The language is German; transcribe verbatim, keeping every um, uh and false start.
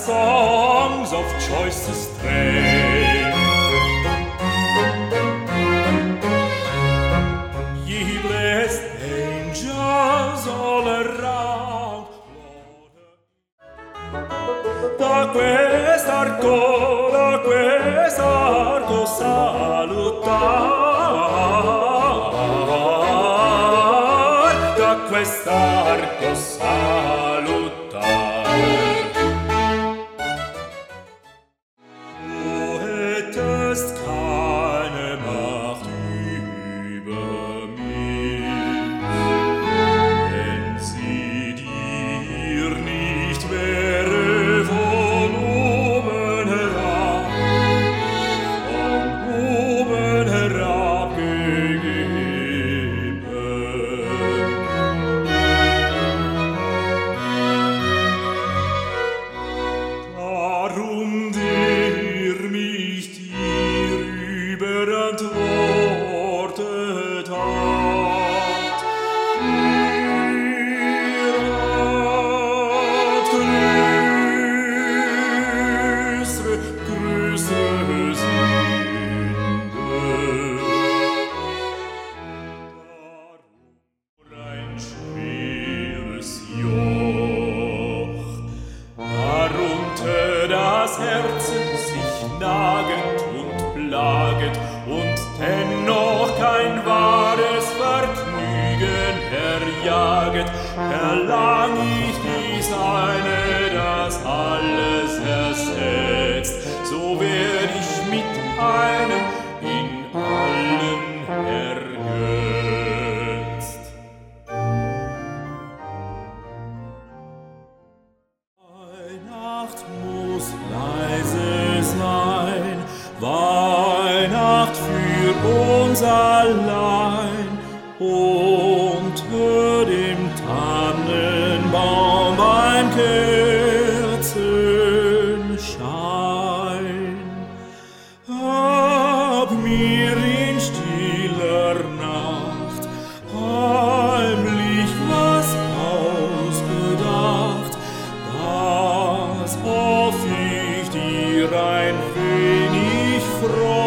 songs of choicest strain. Ye blessed angels all around, da quest'arco, da quest'arco salutar, da quest'arco salutar. Du hättest keine Macht über mich, wenn sie dir nicht wäre von oben herab, von oben herab gegeben. Darum der mich dir überantwortet hat, ihr habt größere, größere Sünde. Darum ein schweres Joch, darunter das Herzen sich naget und plaget und dennoch kein wahres Vergnügen erjaget, erlang ich dies eine, das alles ersetzt, so werd ich mit einem in allen ergötzt. Weihnacht muss leise sein, Weihnacht für uns allein, unter dem Tannenbaum beim Kerzenschein. Hab mir in stiller Nacht heimlich was ausgedacht, das hoff ich dir ein wenig freut.